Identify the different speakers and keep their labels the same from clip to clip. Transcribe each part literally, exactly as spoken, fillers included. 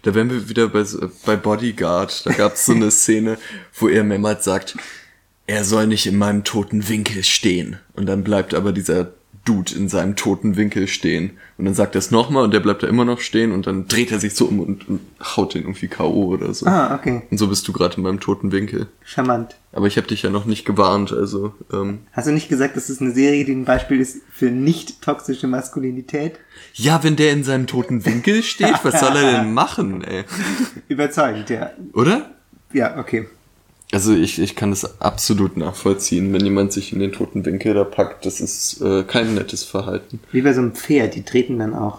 Speaker 1: Da wären wir wieder bei, bei Bodyguard. Da gab es so eine Szene, wo er Mehmet sagt, er soll nicht in meinem toten Winkel stehen. Und dann bleibt aber dieser Dude in seinem toten Winkel stehen. Und dann sagt er es nochmal und der bleibt da immer noch stehen und dann dreht er sich so um und, und haut den irgendwie K O oder so.
Speaker 2: Ah, okay.
Speaker 1: Und so bist du gerade in meinem toten Winkel.
Speaker 2: Charmant.
Speaker 1: Aber ich habe dich ja noch nicht gewarnt, also... Ähm,
Speaker 2: Hast du nicht gesagt, dass es eine Serie, die ein Beispiel ist für nicht toxische Maskulinität?
Speaker 1: ja, wenn der in seinem toten Winkel steht, was soll er denn machen, ey?
Speaker 2: Überzeugend, ja.
Speaker 1: Oder?
Speaker 2: Ja, okay.
Speaker 1: Also ich, ich kann das absolut nachvollziehen, wenn jemand sich in den toten Winkel da packt. Das ist äh, kein nettes Verhalten.
Speaker 2: Wie bei so einem Pferd, die treten dann auch.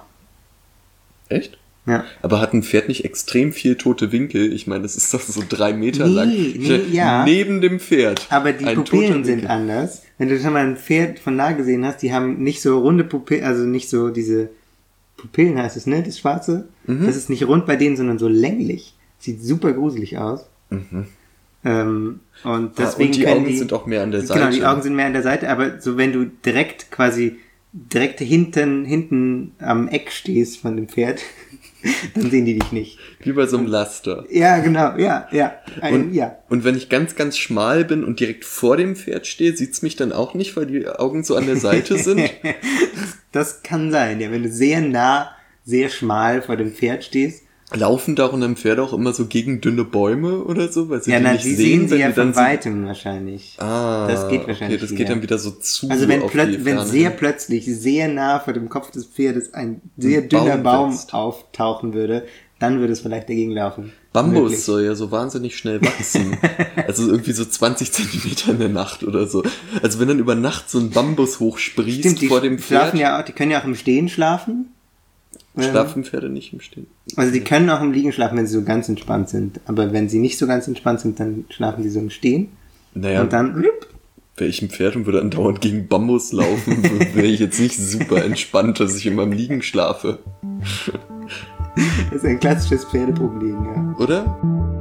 Speaker 1: Echt?
Speaker 2: Ja.
Speaker 1: Aber hat ein Pferd nicht extrem viel tote Winkel? Ich meine, das ist doch so drei Meter
Speaker 2: Nee,
Speaker 1: lang.
Speaker 2: nee, ja.
Speaker 1: Neben dem Pferd.
Speaker 2: Aber die
Speaker 1: ein
Speaker 2: Pupillen
Speaker 1: toter
Speaker 2: sind
Speaker 1: Winkel.
Speaker 2: anders. Wenn du schon mal ein Pferd von nah gesehen hast, die haben nicht so runde Pupillen, also nicht so diese Pupillen heißt es, ne? Das Schwarze.
Speaker 1: Mhm.
Speaker 2: Das ist nicht rund bei denen, sondern so länglich. Sieht super gruselig aus.
Speaker 1: Mhm.
Speaker 2: Ähm, und
Speaker 1: Ah,
Speaker 2: deswegen
Speaker 1: und die
Speaker 2: können
Speaker 1: Augen
Speaker 2: die,
Speaker 1: sind auch mehr an der Seite.
Speaker 2: Genau, die Augen sind mehr an der Seite, aber so wenn du direkt quasi direkt hinten, hinten am Eck stehst von dem Pferd, dann sehen die dich nicht.
Speaker 1: Wie bei so einem Laster.
Speaker 2: Ja, genau, ja, ja, ein,
Speaker 1: Und,
Speaker 2: ja.
Speaker 1: und wenn ich ganz, ganz schmal bin und direkt vor dem Pferd stehe, sieht's mich dann auch nicht, weil die Augen so an der Seite sind?
Speaker 2: Das kann sein, ja, wenn du sehr nah, sehr schmal vor dem Pferd stehst.
Speaker 1: Laufen da und am Pferd auch immer so gegen dünne Bäume oder so? Weil sie
Speaker 2: Ja,
Speaker 1: die
Speaker 2: na,
Speaker 1: nicht
Speaker 2: die
Speaker 1: sehen,
Speaker 2: sehen sie
Speaker 1: wenn
Speaker 2: ja
Speaker 1: die dann
Speaker 2: von
Speaker 1: so-
Speaker 2: weitem wahrscheinlich.
Speaker 1: Ah,
Speaker 2: Das geht wahrscheinlich
Speaker 1: okay, das
Speaker 2: wieder.
Speaker 1: geht dann wieder so zu.
Speaker 2: Also wenn,
Speaker 1: auf
Speaker 2: plöt-
Speaker 1: die
Speaker 2: wenn
Speaker 1: Ferne
Speaker 2: sehr
Speaker 1: hin.
Speaker 2: plötzlich, sehr nah vor dem Kopf des Pferdes ein sehr
Speaker 1: Ein
Speaker 2: dünner
Speaker 1: Baum
Speaker 2: Baum
Speaker 1: wächst.
Speaker 2: auftauchen würde, dann würde es vielleicht dagegen laufen.
Speaker 1: Bambus
Speaker 2: Möglich.
Speaker 1: soll ja so wahnsinnig schnell wachsen. Also irgendwie so zwanzig Zentimeter in der Nacht oder so. Also wenn dann über Nacht so ein Bambus hochsprießt
Speaker 2: Stimmt, die
Speaker 1: vor dem
Speaker 2: schlafen
Speaker 1: Pferd.
Speaker 2: ja auch, die können ja auch im Stehen schlafen.
Speaker 1: Schlafen Pferde nicht im Stehen.
Speaker 2: Also die können auch im Liegen schlafen, wenn sie so ganz entspannt sind. Aber wenn sie nicht so ganz entspannt sind, dann schlafen sie so im Stehen.
Speaker 1: Naja,
Speaker 2: Und dann,
Speaker 1: wäre ich ein Pferd und würde andauernd gegen Bambus laufen, wäre ich jetzt nicht super entspannt, dass ich immer im Liegen schlafe.
Speaker 2: das ist ein klassisches Pferdeproblem, ja.
Speaker 1: Oder?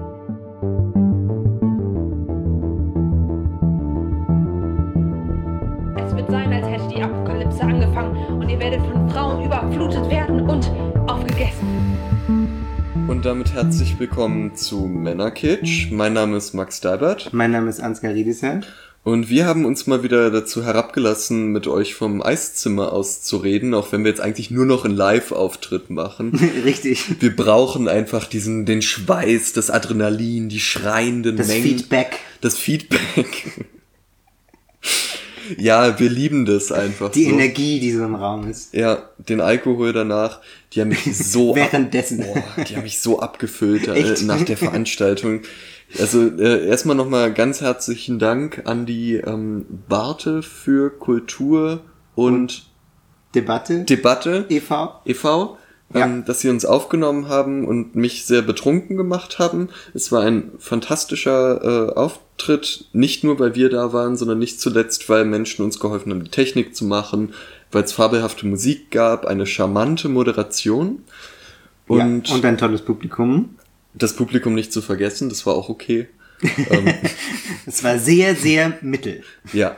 Speaker 3: Es wird sein, als hätte die Apokalypse angefangen und ihr werdet von Frauen überflutet werden und aufgegessen.
Speaker 1: Und damit herzlich willkommen zu Männerkitsch. Mein Name ist Max Dalbert.
Speaker 2: Mein Name ist Ansgar Riedisheim.
Speaker 1: Und wir haben uns mal wieder dazu herabgelassen, mit euch vom Eiszimmer aus zu reden, auch wenn wir jetzt eigentlich nur noch einen Live-Auftritt machen.
Speaker 2: Richtig.
Speaker 1: Wir brauchen einfach diesen, den Schweiß, das Adrenalin, die schreienden
Speaker 2: Das
Speaker 1: Mengen.
Speaker 2: Feedback.
Speaker 1: Das Feedback. Ja, wir lieben das einfach
Speaker 2: Die
Speaker 1: so.
Speaker 2: Energie, die so im Raum ist.
Speaker 1: Ja, den Alkohol danach, die haben mich so
Speaker 2: Währenddessen.
Speaker 1: Ab, boah, die haben mich so abgefüllt äh,
Speaker 2: Echt?
Speaker 1: nach der Veranstaltung. Also äh, erstmal nochmal ganz herzlichen Dank an die ähm, Warte für Kultur und
Speaker 2: Debatte.
Speaker 1: Debatte
Speaker 2: e V.
Speaker 1: e V,
Speaker 2: Ja.
Speaker 1: ähm, dass sie uns aufgenommen haben und mich sehr betrunken gemacht haben. Es war ein fantastischer äh, Auftritt, nicht nur, weil wir da waren, sondern nicht zuletzt, weil Menschen uns geholfen haben, die Technik zu machen, weil es fabelhafte Musik gab, eine charmante Moderation und,
Speaker 2: ja, und ein tolles Publikum.
Speaker 1: das Publikum nicht zu vergessen, das war auch okay. ähm,
Speaker 2: Es war sehr, sehr mittel.
Speaker 1: ja.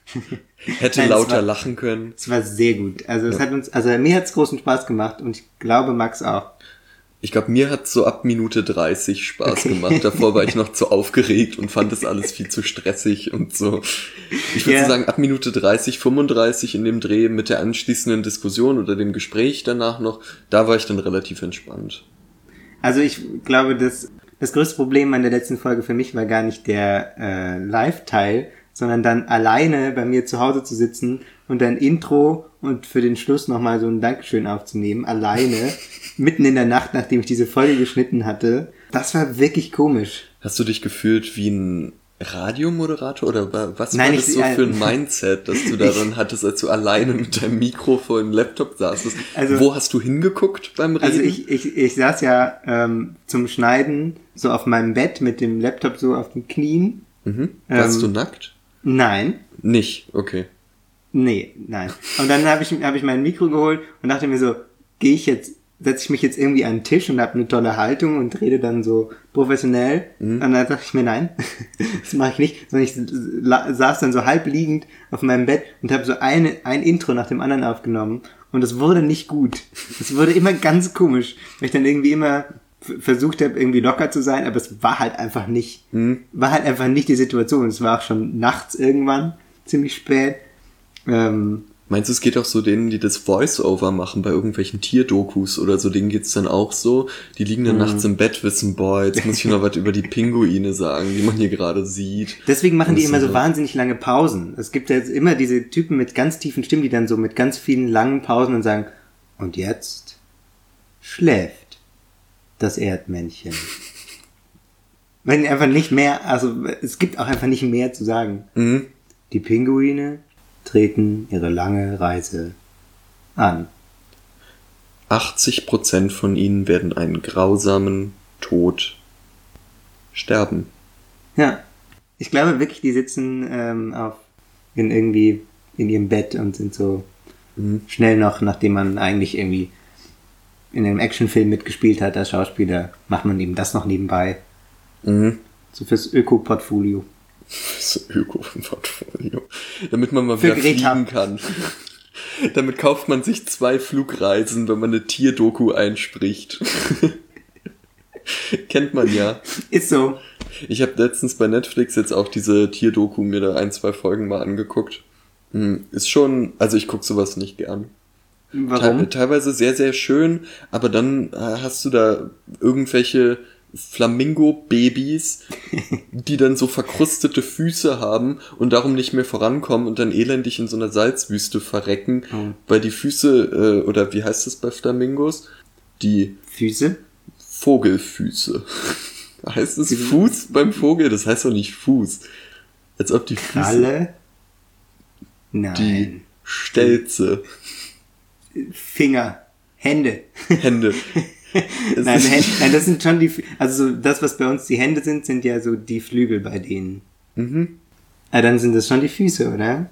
Speaker 1: Hätte
Speaker 2: Nein, es
Speaker 1: lauter
Speaker 2: war-
Speaker 1: lachen können.
Speaker 2: Es war sehr gut. Also es hat uns, also mir hat's großen Spaß gemacht und ich glaube Max auch.
Speaker 1: Ich glaube, mir hat so ab Minute dreißig Spaß
Speaker 2: Okay.
Speaker 1: gemacht. Davor war ich noch zu aufgeregt und fand das alles viel zu stressig und so. Ich würde
Speaker 2: Ja.
Speaker 1: so sagen, ab Minute dreißig, fünfunddreißig in dem Dreh mit der anschließenden Diskussion oder dem Gespräch danach noch, da war ich dann relativ entspannt.
Speaker 2: Also ich glaube, das, das größte Problem an der letzten Folge für mich war gar nicht der äh, Live-Teil, sondern dann alleine bei mir zu Hause zu sitzen und ein Intro und für den Schluss nochmal so ein Dankeschön aufzunehmen, alleine, mitten in der Nacht, nachdem ich diese Folge geschnitten hatte. Das war wirklich komisch.
Speaker 1: Hast du dich gefühlt wie ein Radiomoderator oder wa- was
Speaker 2: Nein,
Speaker 1: war das
Speaker 2: ich-
Speaker 1: so
Speaker 2: äh,
Speaker 1: für ein Mindset, das du da dann hattest, als du alleine mit deinem Mikro vor dem Laptop saßest?
Speaker 2: Also-
Speaker 1: Wo hast du hingeguckt beim Reden?
Speaker 2: Also ich, ich, ich saß ja ähm, zum Schneiden so auf meinem Bett mit dem Laptop so auf den Knien.
Speaker 1: mhm. Warst
Speaker 2: ähm,
Speaker 1: du nackt?
Speaker 2: Nein.
Speaker 1: Nicht, okay.
Speaker 2: Nee, nein. Und dann habe ich, hab ich mein Mikro geholt und dachte mir so, gehe ich jetzt, setze ich mich jetzt irgendwie an den Tisch und habe eine tolle Haltung und rede dann so professionell.
Speaker 1: Mhm.
Speaker 2: Und dann dachte ich mir, nein, das mache ich nicht. Sondern ich la- saß dann so halb liegend auf meinem Bett und habe so eine, ein Intro nach dem anderen aufgenommen. Und es wurde nicht gut. Es wurde immer ganz komisch, weil ich dann irgendwie immer f- versucht habe, irgendwie locker zu sein, aber es war halt einfach nicht,
Speaker 1: Mhm.
Speaker 2: war halt einfach nicht die Situation. Es war auch schon nachts irgendwann, ziemlich spät. Ähm,
Speaker 1: Meinst du, es geht auch so denen, die das Voice-Over machen bei irgendwelchen Tierdokus oder so, denen geht's dann auch so? Die liegen dann nachts im Bett, wissen, boah, jetzt muss ich noch was über die Pinguine sagen, die man hier gerade sieht.
Speaker 2: Deswegen machen die
Speaker 1: Und
Speaker 2: immer so
Speaker 1: so.
Speaker 2: wahnsinnig lange Pausen. Es gibt ja jetzt immer diese Typen mit ganz tiefen Stimmen, die dann so mit ganz vielen langen Pausen und sagen, und jetzt schläft das Erdmännchen. Wenn einfach nicht mehr, also es gibt auch einfach nicht mehr zu sagen.
Speaker 1: Mhm.
Speaker 2: Die Pinguine treten ihre lange Reise an.
Speaker 1: achtzig Prozent von ihnen werden einen grausamen Tod sterben.
Speaker 2: Ja, ich glaube wirklich, die sitzen ähm, auf in irgendwie in ihrem Bett und sind so
Speaker 1: Mhm.
Speaker 2: schnell noch, nachdem man eigentlich irgendwie in einem Actionfilm mitgespielt hat als Schauspieler, macht man eben das noch nebenbei.
Speaker 1: Mhm.
Speaker 2: So fürs Öko-Portfolio.
Speaker 1: Das Öko-Portfolio. Damit man mal
Speaker 2: Für
Speaker 1: wieder
Speaker 2: Greta.
Speaker 1: fliegen kann. Damit kauft man sich zwei Flugreisen, wenn man eine Tierdoku einspricht. Kennt man ja.
Speaker 2: Ist so.
Speaker 1: Ich habe letztens bei Netflix jetzt auch diese Tierdoku mir da ein, zwei Folgen mal angeguckt. Hm, Ist schon, also ich guck sowas nicht gern.
Speaker 2: Warum?
Speaker 1: Te- teilweise sehr, sehr schön, aber dann äh, hast du da irgendwelche Flamingo-Babys, die dann so verkrustete Füße haben und darum nicht mehr vorankommen und dann elendig in so einer Salzwüste verrecken,
Speaker 2: Oh.
Speaker 1: weil die Füße, äh, oder wie heißt das bei Flamingos? Die
Speaker 2: Füße?
Speaker 1: Vogelfüße. Heißt es Fuß beim Vogel? Das heißt doch nicht Fuß. Als ob die Füße,
Speaker 2: Kralle?
Speaker 1: die
Speaker 2: Nein.
Speaker 1: Stelze,
Speaker 2: Finger. Hände.
Speaker 1: Hände. Es
Speaker 2: Nein,
Speaker 1: ist-
Speaker 2: Hände, nein, das sind schon die, Fü- also so das, was bei uns die Hände sind, sind ja so die Flügel bei denen.
Speaker 1: Mhm.
Speaker 2: Ah, dann sind das schon die Füße, oder?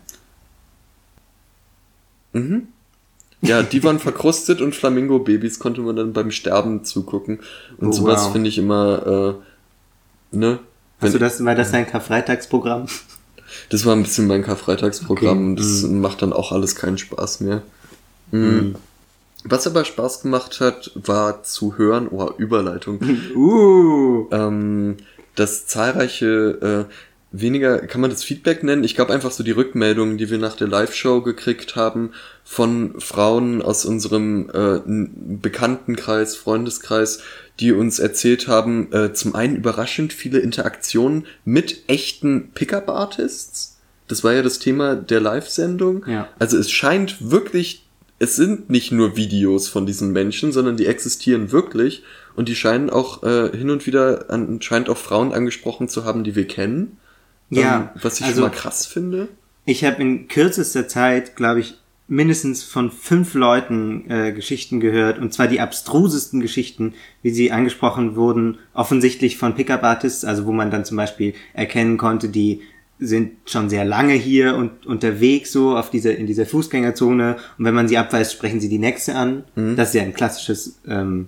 Speaker 1: Mhm. Ja, die waren verkrustet und Flamingo-Babys konnte man dann beim Sterben zugucken. Und
Speaker 2: Oh,
Speaker 1: sowas
Speaker 2: wow.
Speaker 1: finde ich immer, äh, ne?
Speaker 2: Also
Speaker 1: Wenn-
Speaker 2: das, war das dein Karfreitagsprogramm?
Speaker 1: Das war ein bisschen mein Karfreitagsprogramm
Speaker 2: Okay.
Speaker 1: und das macht dann auch alles keinen Spaß mehr. Mhm. Was aber Spaß gemacht hat, war zu hören, oh, Überleitung,
Speaker 2: Uh.
Speaker 1: ähm, dass zahlreiche, äh, weniger, kann man das Feedback nennen? Ich glaube einfach so die Rückmeldungen, die wir nach der Live-Show gekriegt haben von Frauen aus unserem äh, n- Bekanntenkreis, Freundeskreis, die uns erzählt haben, äh, zum einen überraschend viele Interaktionen mit echten Pickup-Artists. Das war ja das Thema der Live-Sendung.
Speaker 2: Ja.
Speaker 1: Also es scheint wirklich, es sind nicht nur Videos von diesen Menschen, sondern die existieren wirklich und die scheinen auch äh, hin und wieder anscheinend auch Frauen angesprochen zu haben, die wir kennen.
Speaker 2: Ja,
Speaker 1: Ähm, was ich
Speaker 2: also-
Speaker 1: schon mal krass finde.
Speaker 2: Ich habe in kürzester Zeit, glaube ich, mindestens von fünf Leuten äh, Geschichten gehört, und zwar die abstrusesten Geschichten, wie sie angesprochen wurden, offensichtlich von Pickup-Artists, also wo man dann zum Beispiel erkennen konnte, die sind schon sehr lange hier und unterwegs so auf dieser, in dieser Fußgängerzone, und wenn man sie abweist, sprechen sie die nächste an. Das ist ja ein klassisches ähm,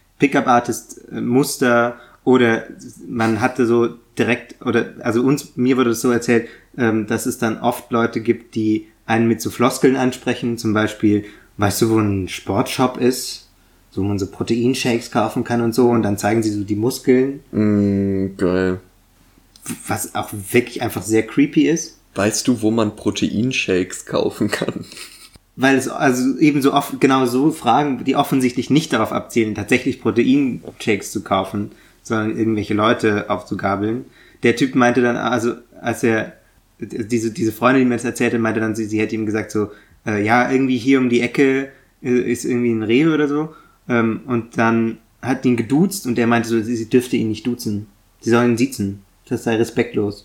Speaker 2: Pickup-Artist-Muster. Oder man hatte so direkt, oder also uns, mir wurde es so erzählt, ähm, dass es dann oft Leute gibt, die einen mit so Floskeln ansprechen, zum Beispiel, weißt du, wo ein Sportshop ist, so wo man so Proteinshakes kaufen kann und so, und dann zeigen sie so die Muskeln,
Speaker 1: Mm, geil.
Speaker 2: was auch wirklich einfach sehr creepy ist,
Speaker 1: Weißt du, wo man Proteinshakes kaufen kann?
Speaker 2: weil es also eben so oft genau so Fragen, die offensichtlich nicht darauf abzielen, tatsächlich Proteinshakes zu kaufen, sondern irgendwelche Leute aufzugabeln. Der Typ meinte dann, also als er diese diese Freundin, die mir das erzählte, meinte dann, sie, sie hätte ihm gesagt so, äh, ja, irgendwie hier um die Ecke äh, ist irgendwie ein Rewe oder so, ähm, und dann hat ihn geduzt und der meinte so, sie, sie dürfte ihn nicht duzen, sie soll ihn siezen, das sei respektlos.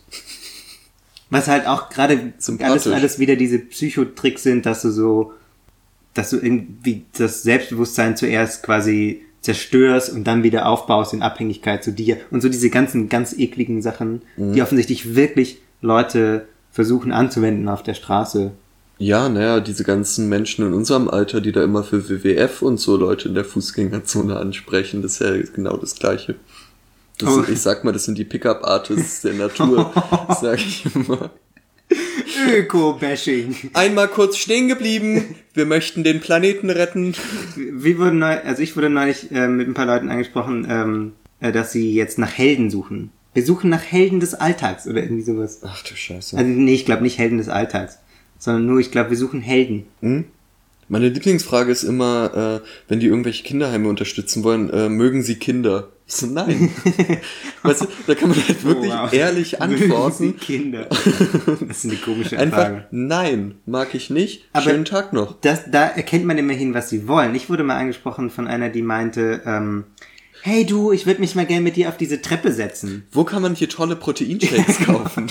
Speaker 2: Was halt auch gerade alles, alles wieder diese Psychotricks sind, dass du so, dass du irgendwie das Selbstbewusstsein zuerst quasi zerstörst und dann wieder aufbaust in Abhängigkeit zu dir. Und so diese ganzen ganz ekligen Sachen,
Speaker 1: Mhm.
Speaker 2: die offensichtlich wirklich Leute versuchen anzuwenden auf der Straße.
Speaker 1: Ja, naja, diese ganzen Menschen in unserem Alter, die da immer für W W F und so Leute in der Fußgängerzone ansprechen, das ist ja genau das Gleiche. Das
Speaker 2: Oh.
Speaker 1: sind, ich sag mal, das sind die Pickup-Artists der Natur, sag ich immer.
Speaker 2: Öko-Bashing.
Speaker 1: Einmal kurz stehen geblieben. Wir möchten den Planeten retten.
Speaker 2: Wir wurden neu, also ich wurde neulich äh, mit ein paar Leuten angesprochen, ähm, äh, dass sie jetzt nach Helden suchen. Wir suchen nach Helden des Alltags oder irgendwie sowas.
Speaker 1: Ach du Scheiße.
Speaker 2: Also nee, ich glaube nicht Helden des Alltags, sondern nur, ich glaube, wir suchen Helden.
Speaker 1: Hm? Meine Lieblingsfrage ist immer, äh, wenn die irgendwelche Kinderheime unterstützen wollen, äh, mögen sie Kinder? Ich so, nein. Weißt du, da kann man halt wirklich
Speaker 2: Oh, wow.
Speaker 1: ehrlich antworten.
Speaker 2: Mögen sie Kinder? Das ist eine komische
Speaker 1: Einfach,
Speaker 2: Frage.
Speaker 1: nein, mag ich nicht.
Speaker 2: Aber
Speaker 1: Schönen Tag noch.
Speaker 2: Das, da erkennt man immerhin, was sie wollen. Ich wurde mal angesprochen von einer, die meinte, ähm, hey du, ich würde mich mal gerne mit dir auf diese Treppe setzen.
Speaker 1: Wo kann man hier tolle Proteinshakes kaufen?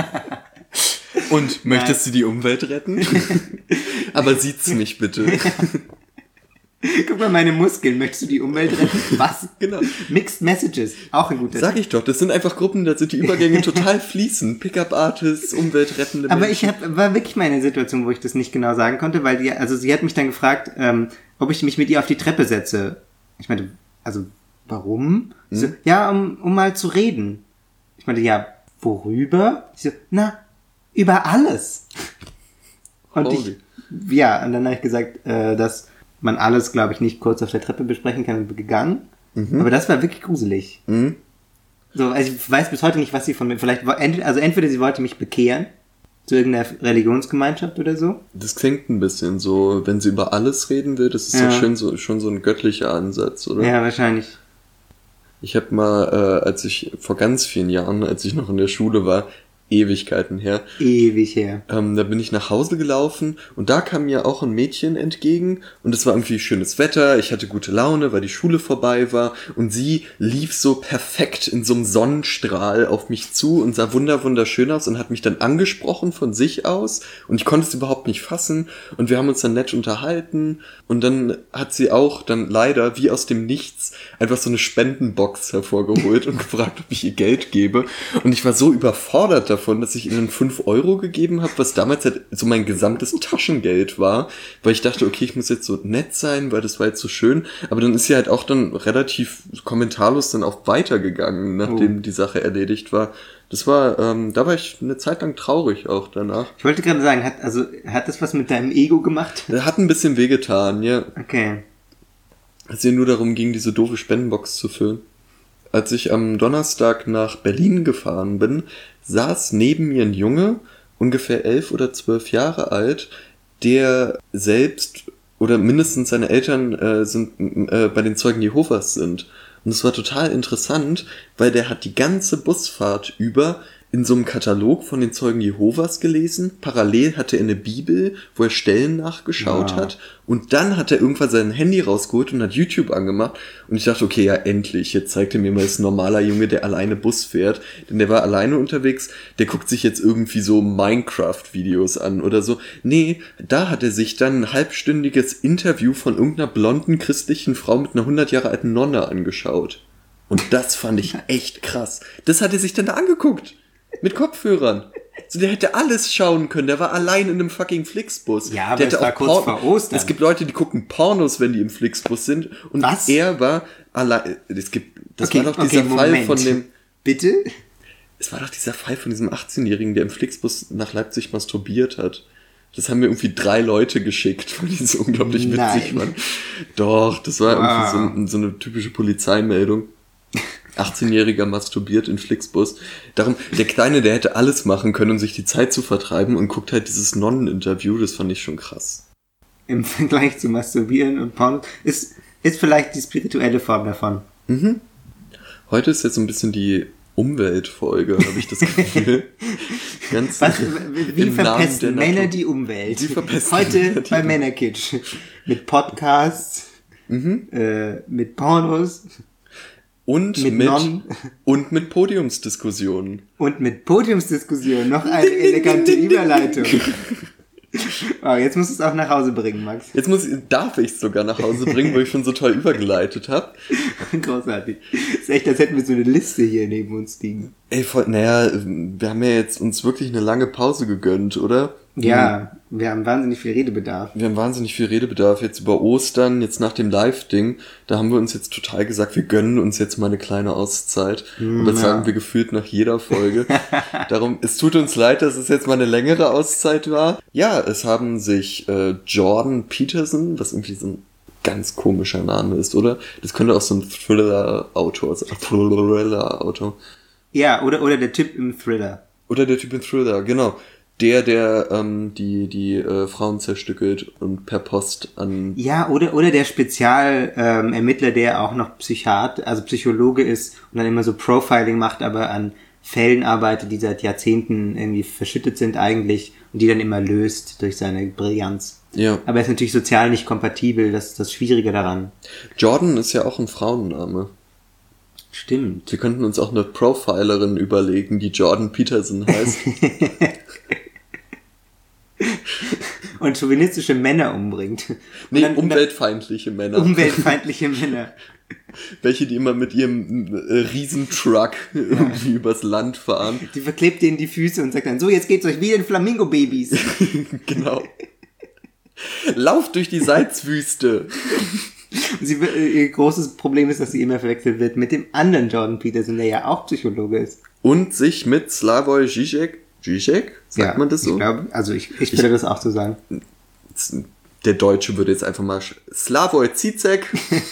Speaker 1: Und möchtest du die Umwelt retten? Aber sieht's mich bitte.
Speaker 2: Guck mal, meine Muskeln, möchtest du die Umwelt retten? Was?
Speaker 1: Genau.
Speaker 2: Mixed Messages, auch ein guter
Speaker 1: Sag ich doch, das sind einfach Gruppen, da sind die Übergänge total fließend. Pickup-Artists, umweltrettende
Speaker 2: Aber
Speaker 1: Menschen.
Speaker 2: ich hab, war wirklich mal in einer Situation, wo ich das nicht genau sagen konnte, weil die, also sie hat mich dann gefragt, ähm, ob ich mich mit ihr auf die Treppe setze. Ich meinte, also, warum?
Speaker 1: Hm?
Speaker 2: So, ja, um, um mal zu reden. Ich meinte, ja, worüber? Ich so, na, über alles. Und
Speaker 1: Holy.
Speaker 2: ich, ja, und dann habe ich gesagt, äh, dass man alles, glaube ich, nicht kurz auf der Treppe besprechen kann und bin gegangen. Mhm. Aber das war wirklich gruselig.
Speaker 1: Mhm.
Speaker 2: So, also ich weiß bis heute nicht, was sie von mir, vielleicht, also entweder sie wollte mich bekehren, zu irgendeiner Religionsgemeinschaft oder so.
Speaker 1: Das klingt ein bisschen so, wenn sie über alles reden will, das ist
Speaker 2: Ja.
Speaker 1: doch schön so, schon so ein göttlicher Ansatz, oder?
Speaker 2: Ja, wahrscheinlich.
Speaker 1: Ich habe mal, äh, als ich, vor ganz vielen Jahren, als ich noch in der Schule war, Ewigkeiten her,
Speaker 2: Ewig her.
Speaker 1: ähm, da bin ich nach Hause gelaufen und da kam mir auch ein Mädchen entgegen und es war irgendwie schönes Wetter, ich hatte gute Laune, weil die Schule vorbei war und sie lief so perfekt in so einem Sonnenstrahl auf mich zu und sah wunder wunderschön aus und hat mich dann angesprochen von sich aus und ich konnte es überhaupt nicht fassen und wir haben uns dann nett unterhalten und dann hat sie auch dann leider wie aus dem Nichts einfach so eine Spendenbox hervorgeholt und gefragt, ob ich ihr Geld gebe und ich war so überfordert davon, dass ich ihnen fünf Euro gegeben habe, was damals halt so mein gesamtes Taschengeld war, weil ich dachte, okay, ich muss jetzt so nett sein, weil das war jetzt so schön, aber dann ist sie halt auch dann relativ kommentarlos dann auch weitergegangen, nachdem oh. die Sache erledigt war. Das war, ähm, da war ich eine Zeit lang traurig auch danach.
Speaker 2: Ich wollte gerade sagen, hat, also, hat das was mit deinem Ego gemacht?
Speaker 1: Hat ein bisschen wehgetan, ja.
Speaker 2: Okay.
Speaker 1: Als ihr nur darum ging, diese doofe Spendenbox zu füllen. Als ich am Donnerstag nach Berlin gefahren bin, saß neben mir ein Junge, ungefähr elf oder zwölf Jahre alt, der selbst oder mindestens seine Eltern äh, sind äh, bei den Zeugen Jehovas sind. Und es war total interessant, weil der hat die ganze Busfahrt über in so einem Katalog von den Zeugen Jehovas gelesen. Parallel hatte er eine Bibel, wo er Stellen nachgeschaut ja. hat. Und dann hat er irgendwann sein Handy rausgeholt und hat YouTube angemacht. Und ich dachte, okay, ja endlich. Jetzt zeigt er mir mal, das normaler Junge, der alleine Bus fährt. Denn der war alleine unterwegs. Der guckt sich jetzt irgendwie so Minecraft-Videos an oder so. Nee, da hat er sich dann ein halbstündiges Interview von irgendeiner blonden christlichen Frau mit einer hundert Jahre alten Nonne angeschaut. Und das fand ich echt krass. Das hat er sich dann da angeguckt. Mit Kopfhörern. So, der hätte alles schauen können. Der war allein in einem fucking Flixbus.
Speaker 2: Ja, aber
Speaker 1: der
Speaker 2: es
Speaker 1: hätte
Speaker 2: war
Speaker 1: auch
Speaker 2: kurz
Speaker 1: Porn-
Speaker 2: vor Ostern.
Speaker 1: Es gibt Leute, die gucken Pornos, wenn die im Flixbus sind. Und
Speaker 2: Was?
Speaker 1: er war allein. Es gibt, das
Speaker 2: okay,
Speaker 1: war doch dieser
Speaker 2: okay,
Speaker 1: Fall
Speaker 2: Moment.
Speaker 1: von dem.
Speaker 2: Bitte?
Speaker 1: Es war doch dieser Fall von diesem achtzehnjährigen, der im Flixbus nach Leipzig masturbiert hat. Das haben mir irgendwie drei Leute geschickt, weil die so unglaublich witzig
Speaker 2: Nein.
Speaker 1: waren. Doch, das war
Speaker 2: Wow.
Speaker 1: irgendwie so, so eine typische Polizeimeldung. achtzehnjähriger masturbiert in Flixbus. Darum, der Kleine, der hätte alles machen können, um sich die Zeit zu vertreiben und guckt halt dieses Nonneninterview, das fand ich schon krass.
Speaker 2: Im Vergleich zu Masturbieren und Porno ist, ist vielleicht die spirituelle Form davon.
Speaker 1: Mhm. Heute ist jetzt so ein bisschen die Umweltfolge, habe ich das Gefühl. Ganz
Speaker 2: Was, wie
Speaker 1: im Namen
Speaker 2: verpesten
Speaker 1: der
Speaker 2: Männer
Speaker 1: Natur.
Speaker 2: die Umwelt?
Speaker 1: Die verpesten
Speaker 2: Heute
Speaker 1: Männer die
Speaker 2: bei
Speaker 1: Umwelt.
Speaker 2: Männerkitsch. Mit Podcasts,
Speaker 1: Mhm.
Speaker 2: äh, mit Pornos
Speaker 1: Und
Speaker 2: Mit
Speaker 1: mit,
Speaker 2: Nonnen.
Speaker 1: und mit Podiumsdiskussionen.
Speaker 2: und mit Podiumsdiskussion. Noch eine elegante Überleitung. Wow, jetzt musst du es auch nach Hause bringen, Max.
Speaker 1: Jetzt muss ich, darf ich es sogar nach Hause bringen, weil ich schon so toll übergeleitet habe.
Speaker 2: Großartig. Ist echt, als hätten wir so eine Liste hier neben uns liegen.
Speaker 1: Ey, voll, naja, wir haben ja jetzt uns wirklich eine lange Pause gegönnt, oder?
Speaker 2: Ja, wir haben wahnsinnig viel Redebedarf.
Speaker 1: Wir haben wahnsinnig viel Redebedarf jetzt über Ostern, jetzt nach dem Live-Ding. Da haben wir uns jetzt total gesagt, wir gönnen uns jetzt mal eine kleine Auszeit. Und das
Speaker 2: ja.
Speaker 1: sagen wir gefühlt nach jeder Folge. Darum, es tut uns leid, dass es jetzt mal eine längere Auszeit war. Ja, es haben sich äh, Jordan Peterson, was irgendwie so ein ganz komischer Name ist, oder? Das könnte auch so ein Thriller-Autor sein. Thriller-Autor.
Speaker 2: Ja, oder, oder der Typ im Thriller.
Speaker 1: Oder der Typ im Thriller, genau. Der, der ähm, die, die äh, Frauen zerstückelt und per Post an...
Speaker 2: Ja, oder, oder der Spezialermittler, ähm, der auch noch Psychiater, also Psychologe ist und dann immer so Profiling macht, aber an Fällen arbeitet, die seit Jahrzehnten irgendwie verschüttet sind eigentlich und die dann immer löst durch seine Brillanz.
Speaker 1: Ja.
Speaker 2: Aber er ist natürlich sozial nicht kompatibel, das ist das Schwierige daran.
Speaker 1: Jordan ist ja auch ein Frauenname.
Speaker 2: Stimmt.
Speaker 1: Wir könnten uns auch eine Profilerin überlegen, die Jordan Peterson heißt.
Speaker 2: Und chauvinistische Männer umbringt.
Speaker 1: Nee,
Speaker 2: dann,
Speaker 1: umweltfeindliche Männer.
Speaker 2: Umweltfeindliche Männer.
Speaker 1: Welche, die immer mit ihrem äh, Riesentruck irgendwie übers Land fahren.
Speaker 2: Die verklebt denen die Füße und sagt dann, so, jetzt geht's euch wie den Flamingo-Babys.
Speaker 1: Genau. Lauft durch die Salzwüste.
Speaker 2: Sie, ihr großes Problem ist, dass sie immer verwechselt wird mit dem anderen Jordan Peterson, der ja auch Psychologe ist.
Speaker 1: Und sich mit Slavoj Žižek, Žižek? Sagt
Speaker 2: ja,
Speaker 1: man das so?
Speaker 2: Ich glaube, also ich, ich würde ich, das auch so sagen.
Speaker 1: Der Deutsche würde jetzt einfach mal Slavoj Žižek.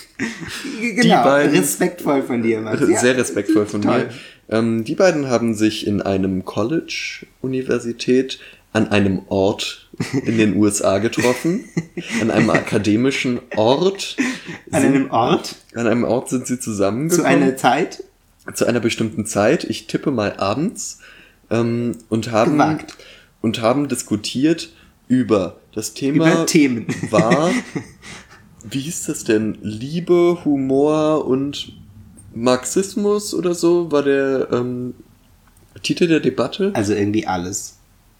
Speaker 2: Genau, beiden, respektvoll von dir, Max.
Speaker 1: Sehr ja, respektvoll von
Speaker 2: toll.
Speaker 1: mir. Ähm, die beiden haben sich in einem College, Universität, an einem Ort in den U S A getroffen, an einem akademischen Ort.
Speaker 2: An
Speaker 1: sind,
Speaker 2: einem Ort?
Speaker 1: An einem Ort sind sie zusammengekommen.
Speaker 2: Zu einer Zeit?
Speaker 1: Zu einer bestimmten Zeit. Ich tippe mal abends. Ähm, und haben
Speaker 2: Gewagt.
Speaker 1: und haben diskutiert über das Thema.
Speaker 2: Über Themen.
Speaker 1: War, wie hieß das denn? Liebe, Humor und Marxismus oder so war der ähm, Titel der Debatte.
Speaker 2: Also irgendwie alles.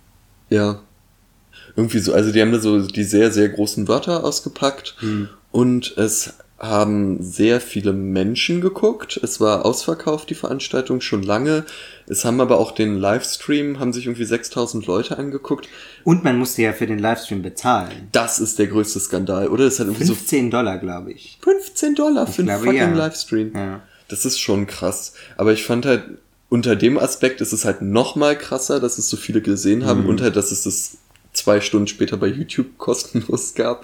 Speaker 1: Ja. Irgendwie so, also die haben da so die sehr, sehr großen Wörter ausgepackt hm. und es haben sehr viele Menschen geguckt. Es war ausverkauft, die Veranstaltung, schon lange. Es haben aber auch den Livestream, haben sich irgendwie sechstausend Leute angeguckt.
Speaker 2: Und man musste ja für den Livestream bezahlen.
Speaker 1: Das ist der größte Skandal, oder? Das hat irgendwie
Speaker 2: fünfzehn so Dollar, glaube ich.
Speaker 1: fünfzehn Dollar für einen fucking
Speaker 2: ja.
Speaker 1: Livestream.
Speaker 2: Ja.
Speaker 1: Das ist schon krass. Aber ich fand halt, unter dem Aspekt ist es halt noch mal krasser, dass es so viele gesehen haben mhm. und halt, dass es das zwei Stunden später bei YouTube kostenlos gab.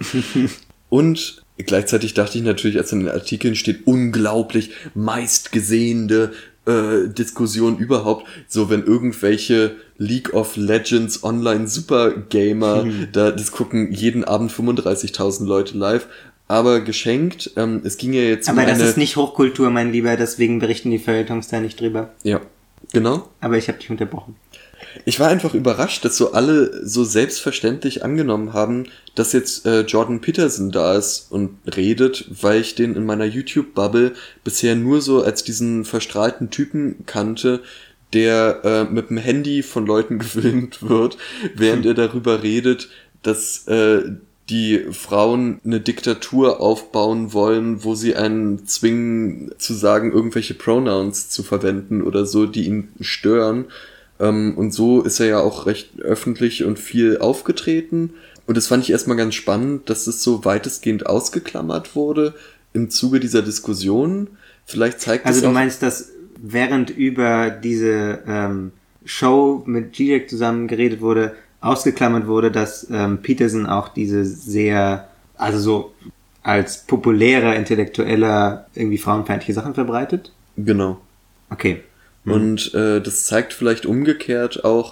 Speaker 1: Und gleichzeitig dachte ich natürlich, als in den Artikeln steht, unglaublich meistgesehene äh, Diskussion überhaupt, so wenn irgendwelche League of Legends Online Supergamer, mhm. da das gucken jeden Abend fünfunddreißigtausend Leute live. Aber geschenkt, ähm, es ging ja jetzt
Speaker 2: Aber
Speaker 1: um
Speaker 2: das
Speaker 1: eine...
Speaker 2: ist nicht Hochkultur, mein Lieber, deswegen berichten die Feuilletons da nicht drüber.
Speaker 1: Ja, genau.
Speaker 2: Aber ich habe dich unterbrochen.
Speaker 1: Ich war einfach überrascht, dass so alle so selbstverständlich angenommen haben, dass jetzt äh, Jordan Peterson da ist und redet, weil ich den in meiner YouTube-Bubble bisher nur so als diesen verstrahlten Typen kannte, der äh, mit dem Handy von Leuten gefilmt wird, während er darüber redet, dass... Äh, die Frauen eine Diktatur aufbauen wollen, wo sie einen zwingen zu sagen, irgendwelche Pronouns zu verwenden oder so, die ihn stören. Und so ist er ja auch recht öffentlich und viel aufgetreten. Und das fand ich erstmal ganz spannend, dass es so weitestgehend ausgeklammert wurde im Zuge dieser Diskussion. Vielleicht zeigt
Speaker 2: Also
Speaker 1: es
Speaker 2: du
Speaker 1: auch,
Speaker 2: meinst, dass während über diese ähm, Show mit Žižek zusammen geredet wurde, ausgeklammert wurde, dass ähm, Peterson auch diese sehr, also so als populärer, intellektueller, irgendwie frauenfeindliche Sachen verbreitet?
Speaker 1: Genau.
Speaker 2: Okay.
Speaker 1: Mhm. Und äh, das zeigt vielleicht umgekehrt auch,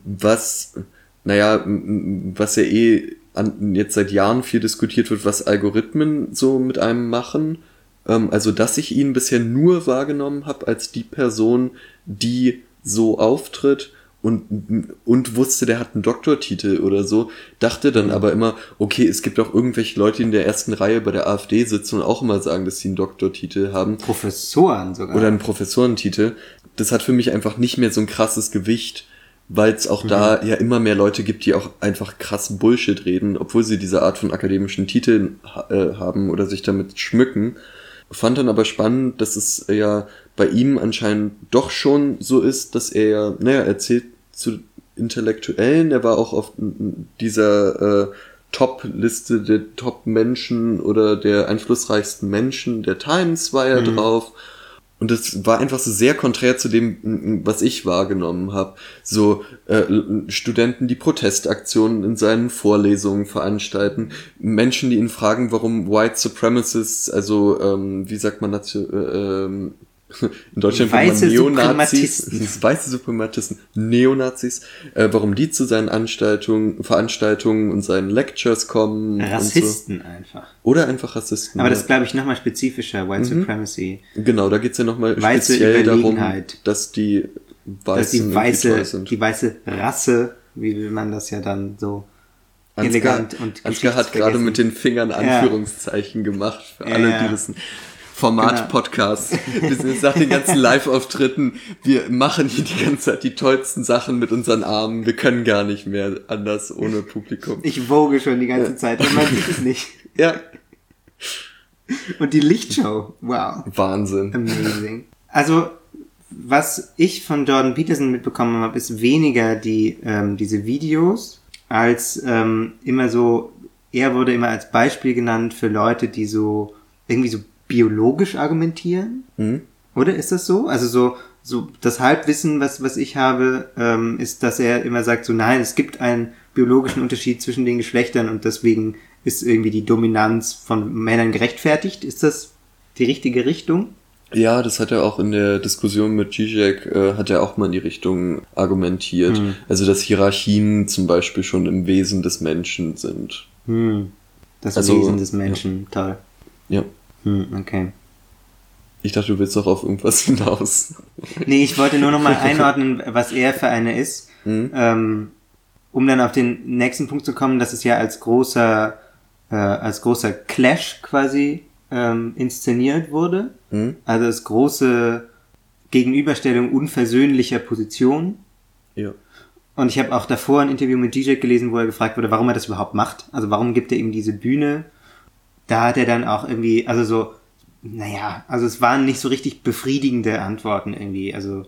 Speaker 1: was, naja, was ja eh an, jetzt seit Jahren viel diskutiert wird, was Algorithmen so mit einem machen. Ähm, also, dass ich ihn bisher nur wahrgenommen habe als die Person, die so auftritt, und und wusste, der hat einen Doktortitel oder so, dachte dann mhm. aber immer, okay, es gibt auch irgendwelche Leute, die in der ersten Reihe bei der AfD sitzen und auch immer sagen, dass sie einen Doktortitel haben.
Speaker 2: Professoren sogar.
Speaker 1: Oder einen Professorentitel. Das hat für mich einfach nicht mehr so ein krasses Gewicht, weil es auch mhm. da ja immer mehr Leute gibt, die auch einfach krassen Bullshit reden, obwohl sie diese Art von akademischen Titeln äh, haben oder sich damit schmücken. fand dann aber spannend, dass es ja bei ihm anscheinend doch schon so ist, dass er, naja, er zählt zu Intellektuellen, er war auch auf dieser äh, Top-Liste der Top-Menschen oder der einflussreichsten Menschen der Times war er mhm. drauf. Und das war einfach so sehr konträr zu dem, was ich wahrgenommen habe. So äh, Studenten, die Protestaktionen in seinen Vorlesungen veranstalten, Menschen, die ihn fragen, warum White Supremacists, also ähm, wie sagt man dazu, äh, ähm, in Deutschland
Speaker 2: weiße
Speaker 1: Neonazis, weiße Suprematisten, Neonazis, äh, warum die zu seinen Anstaltungen, Veranstaltungen und seinen Lectures kommen.
Speaker 2: Rassisten
Speaker 1: und so.
Speaker 2: einfach.
Speaker 1: Oder einfach Rassisten.
Speaker 2: Aber
Speaker 1: ja.
Speaker 2: das glaube ich nochmal spezifischer, White mhm. Supremacy.
Speaker 1: Genau, da geht's ja nochmal
Speaker 2: weiße
Speaker 1: speziell darum, dass die Weißen
Speaker 2: dass die weiße,
Speaker 1: sind.
Speaker 2: die weiße Rasse, wie will man das ja dann so elegant
Speaker 1: Ansgar,
Speaker 2: und
Speaker 1: Ansgar hat gerade mit den Fingern Anführungszeichen ja. gemacht, für alle, ja. die das Format-Podcast. Genau. Wir sind jetzt nach den ganzen Live-Auftritten, wir machen hier die ganze Zeit die tollsten Sachen mit unseren Armen. Wir können gar nicht mehr anders ohne Publikum.
Speaker 2: Ich woge schon die ganze Zeit, und man sieht es nicht.
Speaker 1: Ja.
Speaker 2: Und die Lichtshow, wow.
Speaker 1: Wahnsinn.
Speaker 2: Amazing. Also, was ich von Jordan Peterson mitbekommen habe, ist weniger die ähm, diese Videos, als ähm, immer so, er wurde immer als Beispiel genannt für Leute, die so irgendwie so biologisch argumentieren, mhm. oder ist das so? Also so, so das Halbwissen, was was ich habe, ähm, ist, dass er immer sagt, so nein, es gibt einen biologischen Unterschied zwischen den Geschlechtern und deswegen ist irgendwie die Dominanz von Männern gerechtfertigt. Ist das die richtige Richtung?
Speaker 1: Ja, das hat er auch in der Diskussion mit Zizek, äh, hat er auch mal in die Richtung argumentiert. Mhm. Also dass Hierarchien zum Beispiel schon im Wesen des Menschen sind.
Speaker 2: Mhm. Das
Speaker 1: also,
Speaker 2: Wesen des Menschen, ja. Toll.
Speaker 1: Ja.
Speaker 2: Hm, okay.
Speaker 1: Ich dachte, du willst doch auf irgendwas hinaus.
Speaker 2: Nee, ich wollte nur noch mal einordnen, was er für eine ist, mhm. ähm, um dann auf den nächsten Punkt zu kommen, dass es ja als großer, äh, als großer Clash quasi ähm, inszeniert wurde. Mhm. Also als große Gegenüberstellung unversöhnlicher Positionen.
Speaker 1: Ja.
Speaker 2: Und ich habe auch davor ein Interview mit Zizek gelesen, wo er gefragt wurde, warum er das überhaupt macht. Also warum gibt er ihm diese Bühne? Da hat er dann auch irgendwie, also so, naja, also es waren nicht so richtig befriedigende Antworten irgendwie, also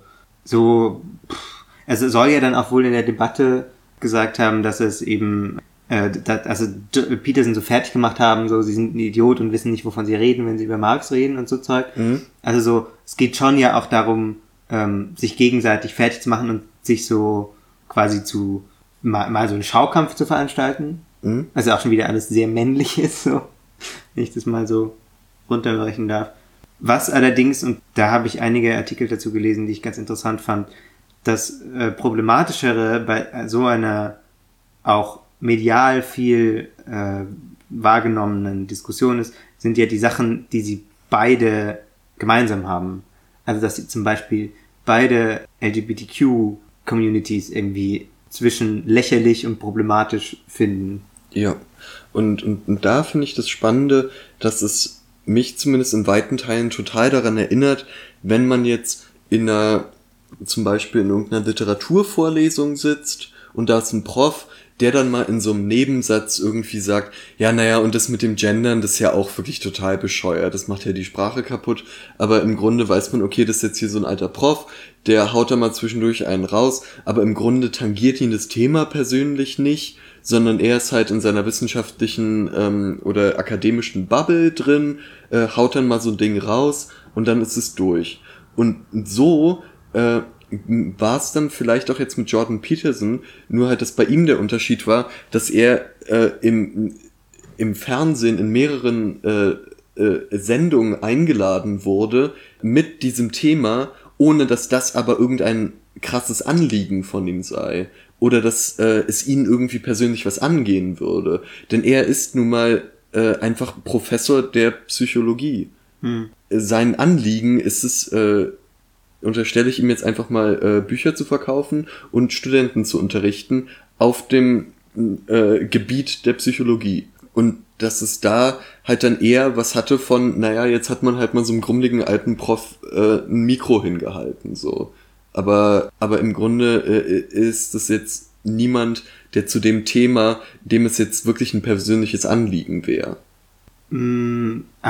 Speaker 2: so, pff, also soll ja dann auch wohl in der Debatte gesagt haben, dass es eben, äh, dass, also Peterson so fertig gemacht haben, so, sie sind ein Idiot und wissen nicht, wovon sie reden, wenn sie über Marx reden und so Zeug. Mhm. Also so, es geht schon ja auch darum, ähm, sich gegenseitig fertig zu machen und sich so quasi zu, mal, mal so einen Schaukampf zu veranstalten. Mhm. Also auch schon wieder alles sehr männlich ist, so. Wenn ich das mal so runterbrechen darf. Was allerdings, und da habe ich einige Artikel dazu gelesen, die ich ganz interessant fand, das äh, Problematischere bei so einer auch medial viel äh, wahrgenommenen Diskussion ist, sind ja die Sachen, die sie beide gemeinsam haben. Also dass sie zum Beispiel beide L G B T Q-Communities irgendwie zwischen lächerlich und problematisch finden.
Speaker 1: Ja, und, und, und da finde ich das Spannende, dass es mich zumindest in weiten Teilen total daran erinnert, wenn man jetzt in einer, zum Beispiel in irgendeiner Literaturvorlesung sitzt und da ist ein Prof, der dann mal in so einem Nebensatz irgendwie sagt, ja, naja, und das mit dem Gendern, das ist ja auch wirklich total bescheuert, das macht ja die Sprache kaputt, aber im Grunde weiß man, okay, das ist jetzt hier so ein alter Prof, der haut da mal zwischendurch einen raus, aber im Grunde tangiert ihn das Thema persönlich nicht, sondern er ist halt in seiner wissenschaftlichen ähm, oder akademischen Bubble drin, äh, haut dann mal so ein Ding raus und dann ist es durch. Und so äh, war es dann vielleicht auch jetzt mit Jordan Peterson, nur halt, dass bei ihm der Unterschied war, dass er äh, im, im Fernsehen in mehreren äh, äh, Sendungen eingeladen wurde mit diesem Thema, ohne dass das aber irgendein krasses Anliegen von ihm sei. Oder dass äh, es ihn irgendwie persönlich was angehen würde. Denn er ist nun mal äh, einfach Professor der Psychologie. Hm. Sein Anliegen ist es, äh, unterstelle ich ihm jetzt einfach mal, äh, Bücher zu verkaufen und Studenten zu unterrichten auf dem äh, Gebiet der Psychologie. Und dass es da halt dann eher was hatte von, naja, jetzt hat man halt mal so einem grummeligen alten Prof äh, ein Mikro hingehalten, so. Aber, aber im Grunde äh, ist das jetzt niemand, der zu dem Thema, dem es jetzt wirklich ein persönliches Anliegen wäre.
Speaker 2: Mm, ach,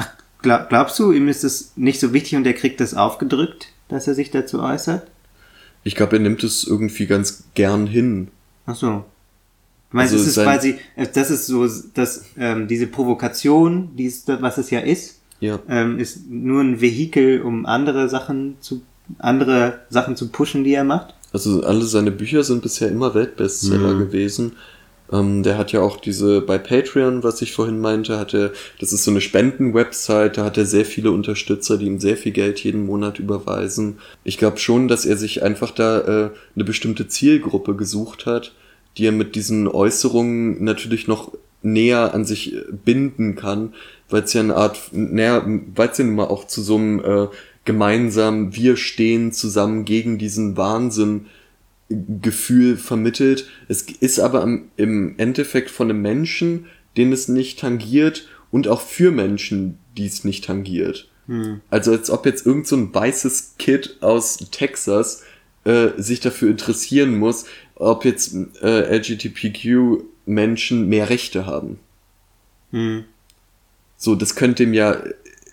Speaker 2: glaub, glaubst du, ihm ist es nicht so wichtig und er kriegt das aufgedrückt, dass er sich dazu äußert?
Speaker 1: Ich glaube, er nimmt es irgendwie ganz gern hin.
Speaker 2: Ach so. Du meinst,
Speaker 1: Also
Speaker 2: es ist
Speaker 1: sein-
Speaker 2: quasi, das ist so, dass ähm, diese Provokation, dies, was es ja ist,
Speaker 1: Ja.
Speaker 2: ähm, ist nur ein Vehikel, um andere Sachen zu andere Sachen zu pushen, die er macht.
Speaker 1: Also alle seine Bücher sind bisher immer Weltbestseller
Speaker 2: Mhm.
Speaker 1: gewesen. Ähm, der hat ja auch diese, bei Patreon, was ich vorhin meinte, hat er, das ist so eine Spenden-Website, da hat er sehr viele Unterstützer, die ihm sehr viel Geld jeden Monat überweisen. Ich glaube schon, dass er sich einfach da äh, eine bestimmte Zielgruppe gesucht hat, die er mit diesen Äußerungen natürlich noch näher an sich binden kann, weil es ja eine Art, näher, weil es ja nun mal auch zu so einem äh, gemeinsam, wir stehen zusammen gegen diesen Wahnsinn Gefühl vermittelt. Es ist aber im, im Endeffekt von einem Menschen, den es nicht tangiert und auch für Menschen, die es nicht tangiert.
Speaker 2: Hm.
Speaker 1: Also als ob jetzt irgend so ein weißes Kid aus Texas äh, sich dafür interessieren muss, ob jetzt äh, L G B T Q-Menschen mehr Rechte haben.
Speaker 2: Hm.
Speaker 1: So, das könnte ihm ja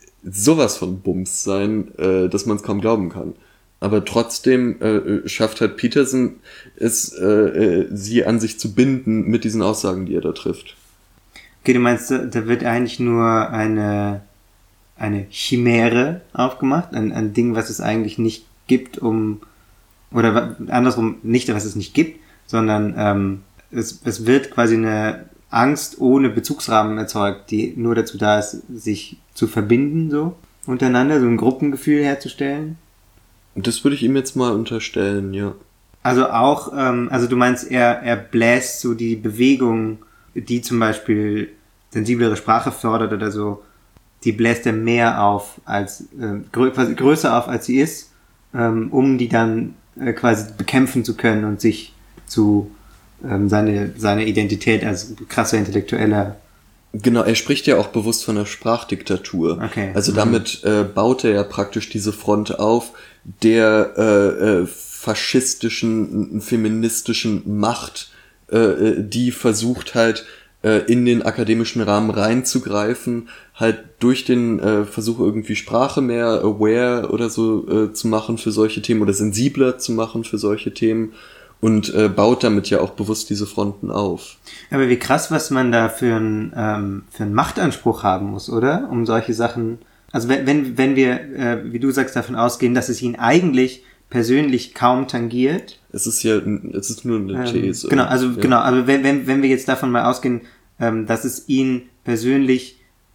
Speaker 1: sowas von Bums sein, äh, dass man es kaum glauben kann. Aber trotzdem äh, schafft halt Peterson es, äh, äh, sie an sich zu binden mit diesen Aussagen, die er da trifft.
Speaker 2: Okay, du meinst, da, da wird eigentlich nur eine eine Chimäre aufgemacht, ein, ein Ding, was es eigentlich nicht gibt, um oder wa- andersrum, nicht, was es nicht gibt, sondern ähm, es, es wird quasi eine Angst ohne Bezugsrahmen erzeugt, die nur dazu da ist, sich zu verbinden, so untereinander, so ein Gruppengefühl herzustellen.
Speaker 1: Und das würde ich ihm jetzt mal unterstellen, ja.
Speaker 2: Also auch, ähm, also du meinst, er, er bläst so die Bewegung, die zum Beispiel sensiblere Sprache fördert oder so, die bläst er mehr auf, als äh, grö quasi größer auf, als sie ist, ähm, um die dann äh, quasi bekämpfen zu können und sich zu ähm, seine, seine Identität als krasser Intellektueller.
Speaker 1: Genau, er spricht ja auch bewusst von einer Sprachdiktatur.
Speaker 2: Okay.
Speaker 1: Also
Speaker 2: Mhm.
Speaker 1: damit äh, baut er ja praktisch diese Front auf, der äh, äh, faschistischen, feministischen Macht, äh, die versucht halt äh, in den akademischen Rahmen reinzugreifen, halt durch den äh, Versuch irgendwie Sprache mehr aware oder so äh, zu machen für solche Themen oder sensibler zu machen für solche Themen und äh, baut damit ja auch bewusst diese Fronten auf.
Speaker 2: Aber wie krass, was man da für einen ähm, für einen Machtanspruch haben muss, oder? Um solche Sachen. Also wenn wenn wenn wir, äh, wie du sagst, davon ausgehen, dass es ihn eigentlich persönlich kaum tangiert.
Speaker 1: Es ist ja, es ist nur eine
Speaker 2: Ähm,
Speaker 1: These.
Speaker 2: genau, also
Speaker 1: ja.
Speaker 2: genau, also wenn wenn wenn wir jetzt davon mal ausgehen, ähm, dass es ihn persönlich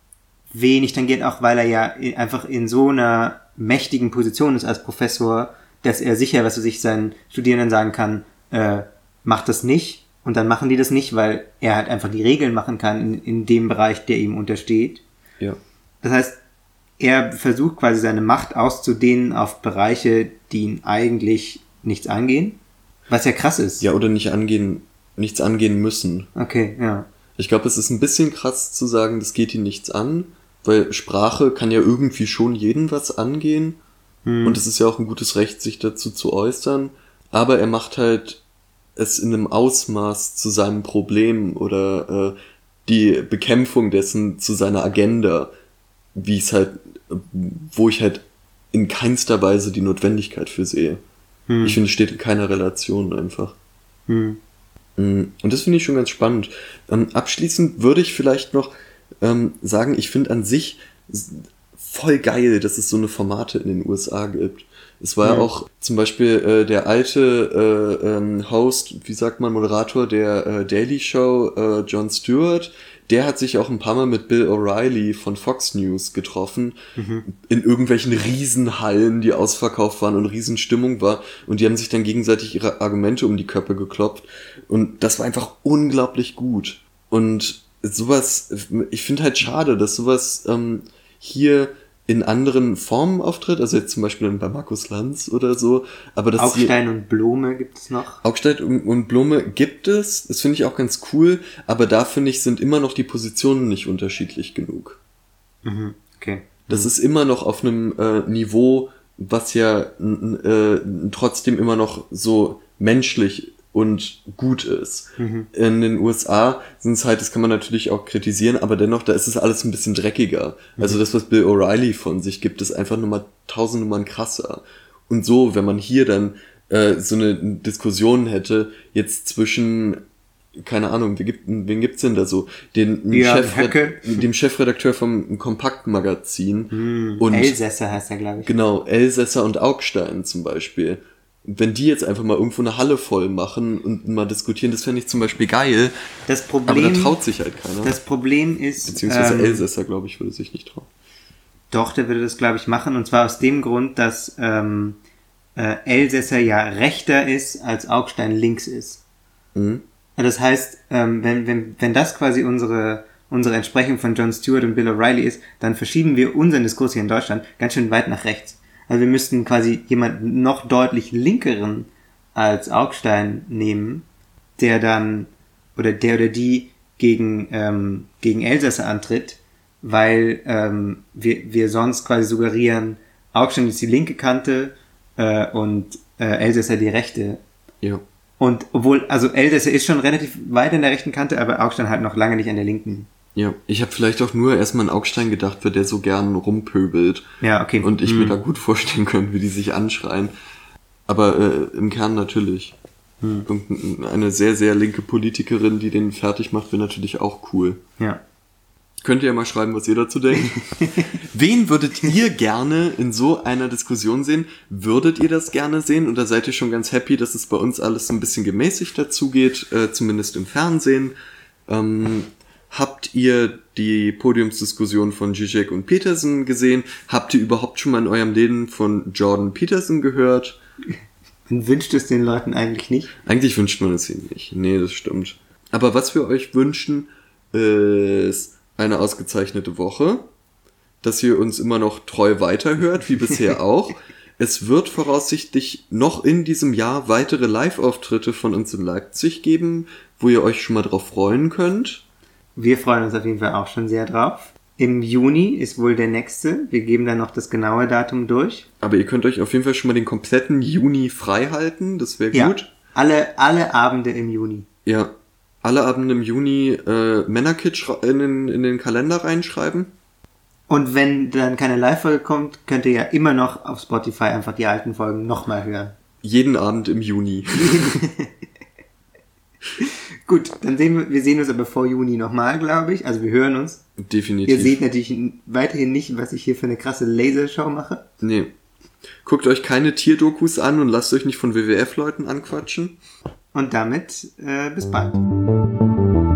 Speaker 2: wenig tangiert, auch weil er ja i- einfach in so einer mächtigen Position ist als Professor, dass er sicher, was er sich seinen Studierenden sagen kann, äh, macht das nicht. Und dann machen die das nicht, weil er halt einfach die Regeln machen kann in, in dem Bereich, der ihm untersteht.
Speaker 1: Ja.
Speaker 2: Das heißt, er versucht quasi seine Macht auszudehnen auf Bereiche, die ihn eigentlich nichts angehen. Was ja krass ist.
Speaker 1: Ja, oder nicht angehen, nichts angehen müssen.
Speaker 2: Okay, ja.
Speaker 1: Ich glaube, es ist ein bisschen krass zu sagen, das geht ihn nichts an, weil Sprache kann ja irgendwie schon jeden was angehen.
Speaker 2: Hm.
Speaker 1: Und es ist ja auch ein gutes Recht, sich dazu zu äußern. Aber er macht halt es in einem Ausmaß zu seinem Problem oder äh, die Bekämpfung dessen zu seiner Agenda, wie es halt, wo ich halt in keinster Weise die Notwendigkeit für sehe.
Speaker 2: Hm.
Speaker 1: Ich finde, es steht in keiner Relation einfach.
Speaker 2: Hm.
Speaker 1: Und das finde ich schon ganz spannend. Ähm, abschließend würde ich vielleicht noch ähm, sagen, ich finde an sich s- voll geil, dass es so eine Formate in den U S A gibt. Es war ja
Speaker 2: Mhm.
Speaker 1: auch zum Beispiel äh, der alte äh, ähm, Host, wie sagt man, Moderator der äh, Daily Show, äh, Jon Stewart, der hat sich auch ein paar Mal mit Bill O'Reilly von Fox News getroffen, in irgendwelchen Riesenhallen, die ausverkauft waren und Riesenstimmung war. Und die haben sich dann gegenseitig ihre Argumente um die Köpfe geklopft. Und das war einfach unglaublich gut. Und sowas, ich finde halt schade, dass sowas ähm, hier in anderen Formen auftritt. Also jetzt zum Beispiel bei Markus Lanz oder so. Aber das
Speaker 2: Augstein und Blome gibt es noch.
Speaker 1: Augstein und, und Blume gibt es. Das finde ich auch ganz cool. Aber da finde ich, sind immer noch die Positionen nicht unterschiedlich genug.
Speaker 2: Mhm. Okay.
Speaker 1: Das ist immer noch auf einem äh, Niveau, was ja n, n, äh, trotzdem immer noch so menschlich und gut ist.
Speaker 2: Mhm.
Speaker 1: In den U S A sind es halt, das kann man natürlich auch kritisieren, aber dennoch, da ist es alles ein bisschen dreckiger. Mhm. Also das, was Bill O'Reilly von sich gibt, ist einfach nochmal tausend Nummern krasser. Und so, wenn man hier dann äh, so eine Diskussion hätte, jetzt zwischen, keine Ahnung, wen, gibt, wen gibt's denn da so? Den
Speaker 2: ja,
Speaker 1: Chefred- dem Chefredakteur vom Kompaktmagazin.
Speaker 2: Mhm.
Speaker 1: Und
Speaker 2: Elsässer heißt er, glaube ich.
Speaker 1: genau, Elsässer und Augstein zum Beispiel. Wenn die jetzt einfach mal irgendwo eine Halle voll machen und mal diskutieren, das fände ich zum Beispiel geil.
Speaker 2: Das Problem,
Speaker 1: aber da traut sich halt keiner.
Speaker 2: Das Problem ist...
Speaker 1: Beziehungsweise
Speaker 2: ähm,
Speaker 1: Elsässer, glaube ich, würde sich nicht trauen.
Speaker 2: Doch, der würde das, glaube ich, machen. Und zwar aus dem Grund, dass ähm, äh, Elsässer ja rechter ist, als Augstein links ist.
Speaker 1: Mhm.
Speaker 2: Das heißt, ähm, wenn, wenn, wenn das quasi unsere, unsere Entsprechung von Jon Stewart und Bill O'Reilly ist, dann verschieben wir unseren Diskurs hier in Deutschland ganz schön weit nach rechts. Also wir müssten quasi jemanden noch deutlich linkeren als Augstein nehmen, der dann, oder der oder die gegen, ähm, gegen Elsässer antritt, weil ähm, wir, wir sonst quasi suggerieren, Augstein ist die linke Kante äh, und äh, Elsässer die rechte.
Speaker 1: Ja.
Speaker 2: Und obwohl, also Elsässer ist schon relativ weit in der rechten Kante, aber Augstein halt noch lange nicht an der linken.
Speaker 1: Ja, ich habe vielleicht auch nur erstmal an Augstein gedacht, weil der so gern rumpöbelt.
Speaker 2: Ja, okay.
Speaker 1: Und ich
Speaker 2: hm.
Speaker 1: mir da gut vorstellen könnte, wie die sich anschreien. Aber äh, im Kern natürlich. Hm. Eine sehr, sehr linke Politikerin, die den fertig macht, wäre natürlich auch cool.
Speaker 2: Ja.
Speaker 1: Könnt ihr ja mal schreiben, was ihr dazu denkt. Wen würdet ihr gerne in so einer Diskussion sehen? Würdet ihr das gerne sehen? Oder seid ihr schon ganz happy, dass es bei uns alles ein bisschen gemäßigt dazugeht, äh, zumindest im Fernsehen? Ähm, habt ihr die Podiumsdiskussion von Zizek und Peterson gesehen? Habt ihr überhaupt schon mal in eurem Leben von Jordan Peterson gehört?
Speaker 2: Man wünscht es den Leuten eigentlich nicht.
Speaker 1: Eigentlich wünscht man es ihnen nicht. Nee, das stimmt. Aber was wir euch wünschen, ist eine ausgezeichnete Woche, dass ihr uns immer noch treu weiterhört, wie bisher auch. Es wird voraussichtlich noch in diesem Jahr weitere Live-Auftritte von uns in Leipzig geben, wo ihr euch schon mal drauf freuen könnt.
Speaker 2: Wir freuen uns auf jeden Fall auch schon sehr drauf. Im Juni ist wohl der nächste. Wir geben dann noch das genaue Datum durch.
Speaker 1: Aber ihr könnt euch auf jeden Fall schon mal den kompletten Juni frei halten, das wäre
Speaker 2: Ja,
Speaker 1: gut.
Speaker 2: alle, alle Abende im Juni.
Speaker 1: Ja, alle Abende im Juni äh, Männerkit in den, in den Kalender reinschreiben.
Speaker 2: Und wenn dann keine Live-Folge kommt, könnt ihr ja immer noch auf Spotify einfach die alten Folgen nochmal hören.
Speaker 1: Jeden Abend im Juni.
Speaker 2: Gut, dann sehen wir, wir sehen uns aber vor Juni nochmal, glaube ich. Also wir hören uns.
Speaker 1: Definitiv.
Speaker 2: Ihr seht natürlich weiterhin nicht, was ich hier für eine krasse Lasershow mache.
Speaker 1: Nee. Guckt euch keine Tierdokus an und lasst euch nicht von W W F-Leuten anquatschen.
Speaker 2: Und damit äh, bis bald.